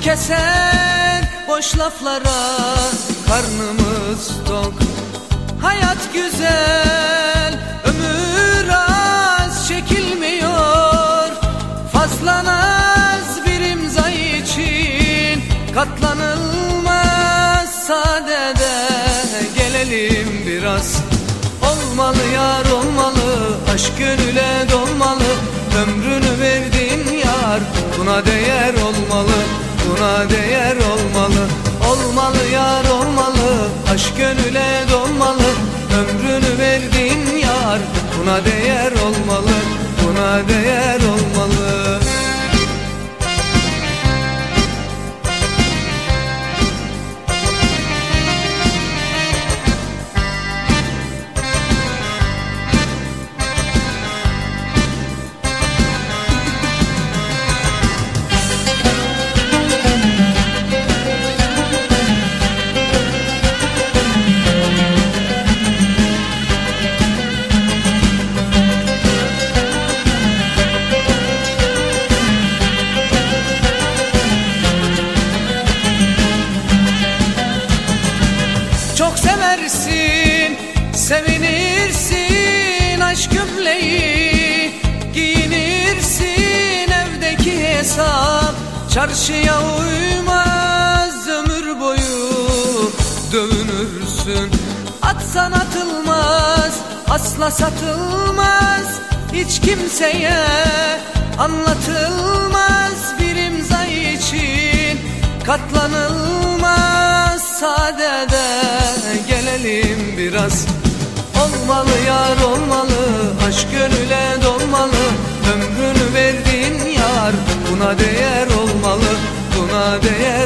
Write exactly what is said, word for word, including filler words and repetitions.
keser boş laflara karnımız tok. Hayat güzel, ömür az çekilmiyor. Fazla naz bir imza için katlanılmaz. Sadede gelelim biraz. Olmalı yar olmalı, aşk gönüle dolmalı. Ömrünü verdin yar, buna değer olmalı, buna değer olmalı. Olmalı yar olmalı, aşk gönüle dolmalı. Ömrünü verdin yar, buna değer olmalı, buna değer olmalı. Çok seversin, sevinirsin, aşk gömleği giyinirsin. Evdeki hesap çarşıya uymaz. Ömür boyu dövünürsün. Atsan atılmaz, asla satılmaz. Hiç kimseye anlatılmaz. Bir imza için katlanılmaz. Sadede gelelim biraz. Olmalı yar olmalı, aşk gönüle dolmalı. Ömrünü verdin yar, buna değer olmalı, buna değer